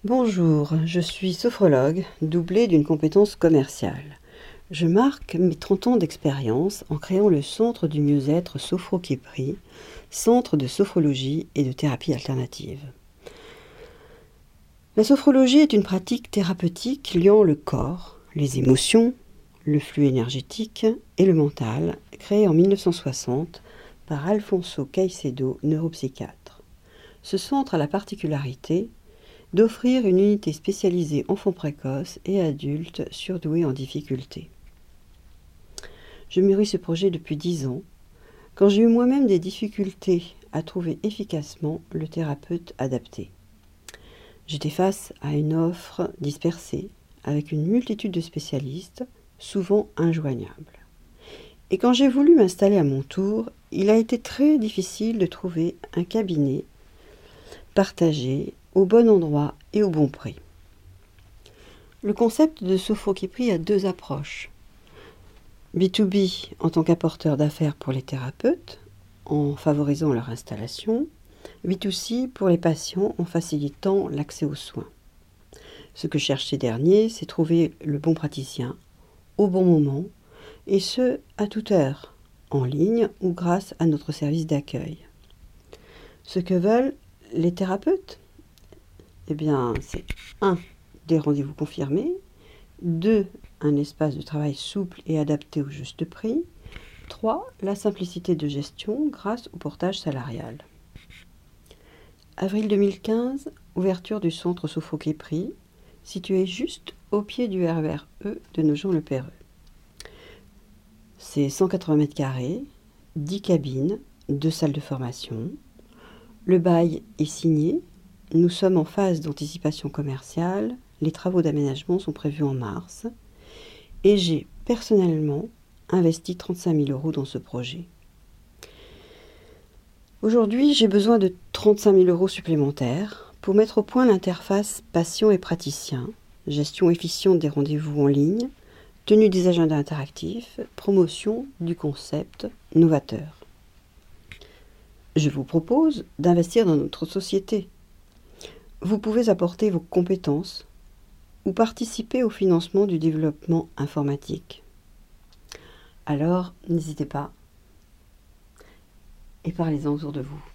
Bonjour, je suis sophrologue, doublée d'une compétence commerciale. Je marque mes 30 ans d'expérience en créant le Centre du mieux-être Sophro-Képri, centre de sophrologie et de thérapie alternative. La sophrologie est une pratique thérapeutique liant le corps, les émotions, le flux énergétique et le mental, créée en 1960 par Alfonso Caicedo, neuropsychiatre. Ce centre a la particularité d'offrir une unité spécialisée enfants précoces et adultes surdoués en difficulté. Je mûris ce projet depuis 10 ans, quand j'ai eu moi-même des difficultés à trouver efficacement le thérapeute adapté. J'étais face à une offre dispersée, avec une multitude de spécialistes, souvent injoignables. Et quand j'ai voulu m'installer à mon tour, il a été très difficile de trouver un cabinet partagé au bon endroit et au bon prix. Le concept de Sophro-Képri a deux approches. B2B en tant qu'apporteur d'affaires pour les thérapeutes, en favorisant leur installation. B2C pour les patients, en facilitant l'accès aux soins. Ce que cherchent ces derniers, c'est trouver le bon praticien, au bon moment, et ce, à toute heure, en ligne ou grâce à notre service d'accueil. Ce que veulent les thérapeutes, c'est 1. Des rendez-vous confirmés, 2. Un espace de travail souple et adapté au juste prix, 3. La simplicité de gestion grâce au portage salarial. Avril 2015, ouverture du centre Sophro-Képri, situé juste au pied du RER E de Nogent-le-Péreux. C'est 180 mètres carrés, 10 cabines, 2 salles de formation. Le bail est signé. Nous sommes en phase d'anticipation commerciale. Les travaux d'aménagement sont prévus en mars. Et j'ai personnellement investi 35 000 € dans ce projet. Aujourd'hui, j'ai besoin de 35 000 € supplémentaires pour mettre au point l'interface patient et praticien, gestion efficiente des rendez-vous en ligne, tenue des agendas interactifs, promotion du concept novateur. Je vous propose d'investir dans notre société. Vous pouvez apporter vos compétences ou participer au financement du développement informatique. Alors, n'hésitez pas et parlez-en autour de vous.